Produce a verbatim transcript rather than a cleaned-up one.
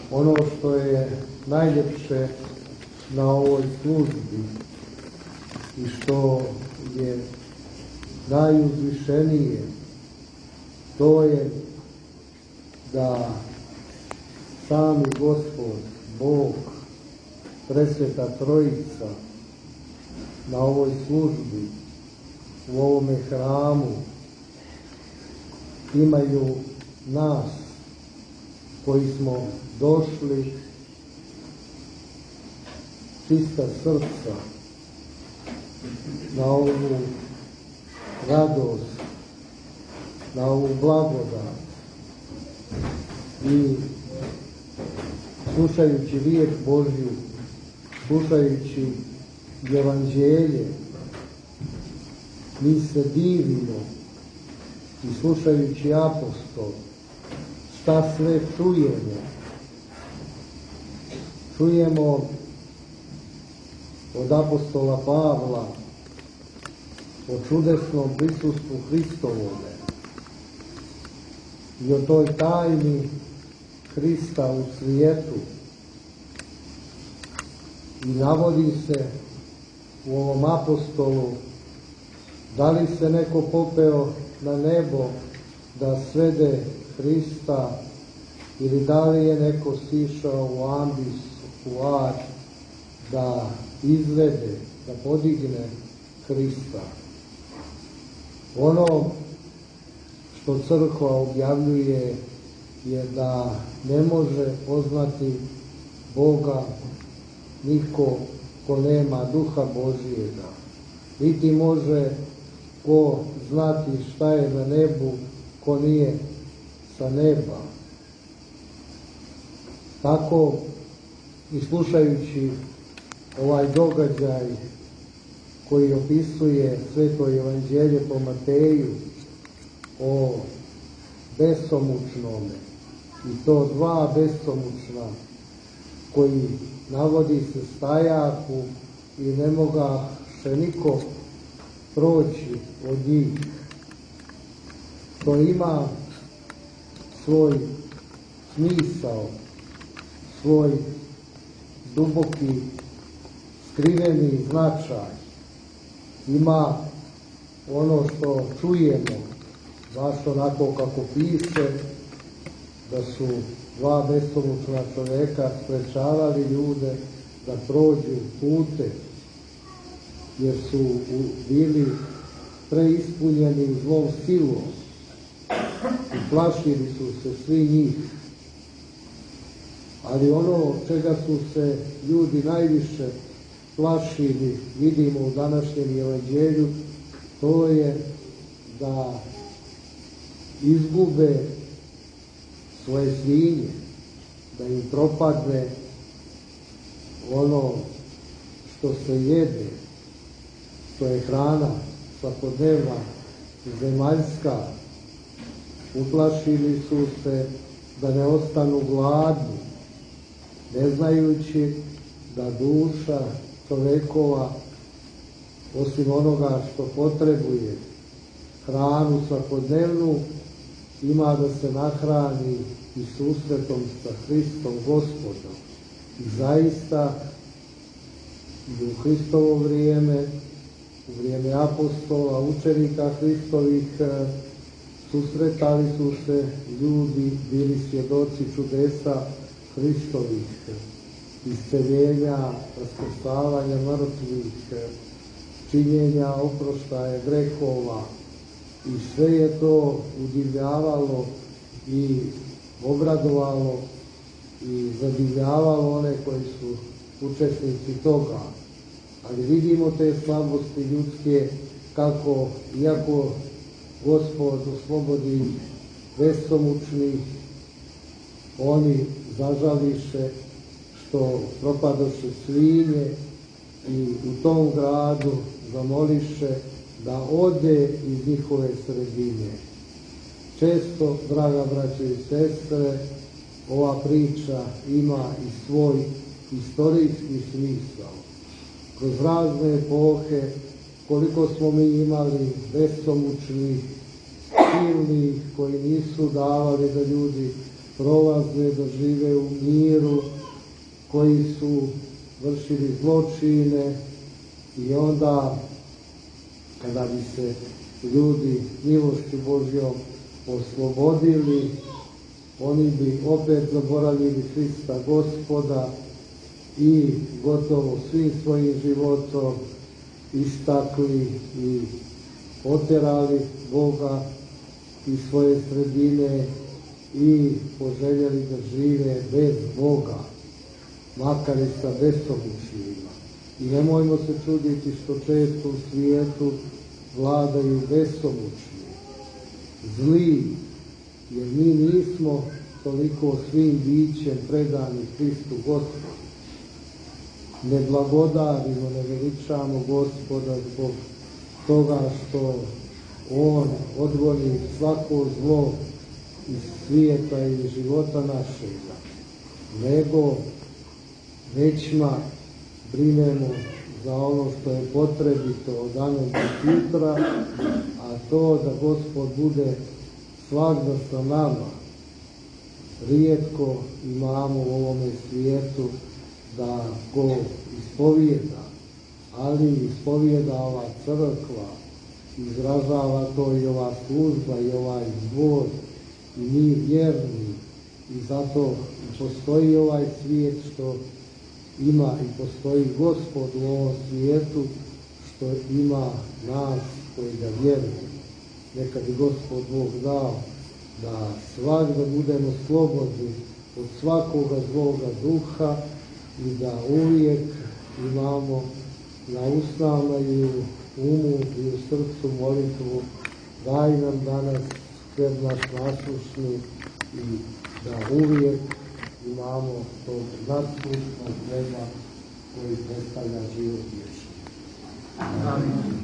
ono što je najljepše na ovoj službi i što je najuzvišenije, to je da sami Gospod, Bog, Presveta Trojica na ovoj službi, u ovome hramu, imaju nas koji smo došli čista srca na ovu radost, na ovu blagodat i slušajući riječ Božju, slušajući evanđelje, mi se divimo i slušajući apostol, šta sve čujemo. Čujemo od apostola Pavla o čudesnom prisustvu Hristovome i o toj tajni Hrista u svijetu. I navodi se u ovom apostolu da li se neko popeo na nebo da svede Hrista ili da li je neko sišao u ambis, u ad, da izvede, da podigne Hrista. Ono što crkva objavljuje je da ne može poznati Boga niko ko nema Duha Božijega, niti može ko znati šta je na nebu ko nije sa neba. Tako i slušajući ovaj događaj koji opisuje Sveto evanđelje po Mateju o besomučnome, i to dva besomučna koji navodi se stajaku i ne mogaše niko proći od njih. To ima svoj smisao, svoj duboki, skriveni značaj. Ima ono što čujemo, baš onako kako piše, da su dva besomučna čovjeka sprečavali ljude da prođu pute, jer su bili preispunjeni zlom silom i plašili su se svi njih. Ali ono čega su se ljudi najviše plašili, vidimo u današnjem evanđelju, to je da izgube svoje svinje, da im propadne ono što se jede, što je hrana svakodnevna, zemaljska. Uplašili su se da ne ostanu gladni, ne znajući da duša čovjekova, osim onoga što potrebuje, hranu svakodnevnu, ima da se nahrani i susretom sa Hristom Gospodom. I zaista i u Hristovo vrijeme, u vrijeme apostola, učenika Hristovih, susretali su se ljudi, bili svjedoci čudesa Hristovih, isceljenja, vaskrstavanja mrtvih, činjenja oproštaja grehova, i sve je to udivljavalo i obradovalo i zadivljavalo one koji su učesnici toga. Ali vidimo te slabosti ljudske, kako iako Gospod oslobodi besomučnih, oni zažališe što propadoše svinje i u tom gradu zamoliše da ode iz njihove sredine. Često, draga braće i sestre, ova priča ima i svoj istorijski smisao. Kroz razne epohe, koliko smo mi imali besomučnih, silnih, koji nisu davali da ljudi prolaze, da žive u miru, koji su vršili zločine i onda kada bi se ljudi milošću Božjom oslobodili, oni bi opet zaboravili Hrista Gospoda i gotovo svim svojim životom istakli i oterali Boga iz svoje sredine i poželjeli da žive bez Boga, makar i sa besomučnima. I nemojmo se čuditi što često u svijetu vladaju besomučni, zli, jer mi nismo toliko svim bićem predani Hristu Gospodu. Ne blagodarimo, ne veličamo Gospoda zbog toga što On odgoni svako zlo iz svijeta i života našega, nego većma brinemo za ono što je potrebito od danas do sutra, a to da Gospod bude svagda sa nama. Rijetko imamo u ovome svijetu da go ispovijeda, ali ispovijeda ova crkva, izražava to i ova služba i ovaj zbor i mi vjerni, i zato postoji ovaj svijet što ima i postoji Gospod u ovom svijetu što ima nas koji ga vjerujemo. Neka bi Gospod Bog dao da svakda budemo slobodni od svakoga zloga duha i da uvijek imamo na usnama i u umu i u srcu molitvu: daj nam danas hljeb naš naslušni, i da uvijek imamo tog naslušnog hljeba koji predstavlja život vječni. Amin.